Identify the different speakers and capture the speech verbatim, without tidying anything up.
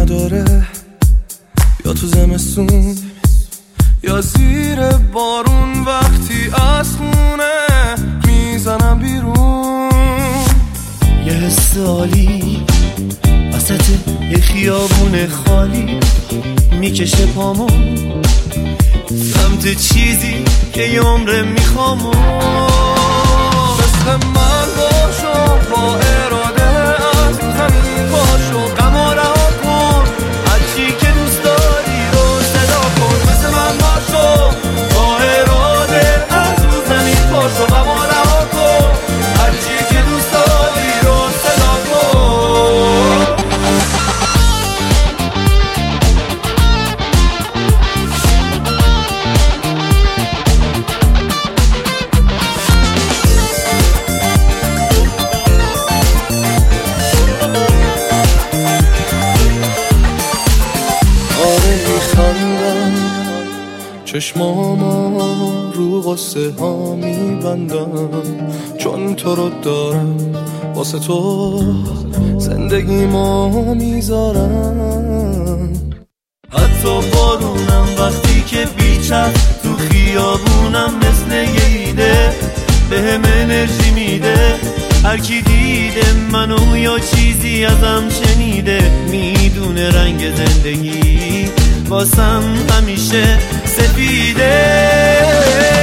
Speaker 1: نداره، یا تو زمستون یا زیر بارون، وقتی از خونه میزنم بیرون.
Speaker 2: یه حس عالی وسط یه خیابون خالی میکشه پامون سمت چیزی که یه عمره میخوامون.
Speaker 1: مثل من باشو، با اراده از زمین پاشو، غم و رها کن، هرچی که دوست داری رو صدا کن. مثل من باشو، با اراده از زمین پاشو، غم و رها کن، هرچی که دوست داری رو صدا کن. چشمامو رو قصه ها میبندم، چون تو رو دارم، واسه تو زندگیمو میذارم.
Speaker 2: حتی بارونم وقتی که بیچم تو خیابونم مثل یه ایده بهم انرژی میده. هر کی دیده منو یا چیزی ازم شنیده میدونه رنگ زندگی واسم همیشه سفیده.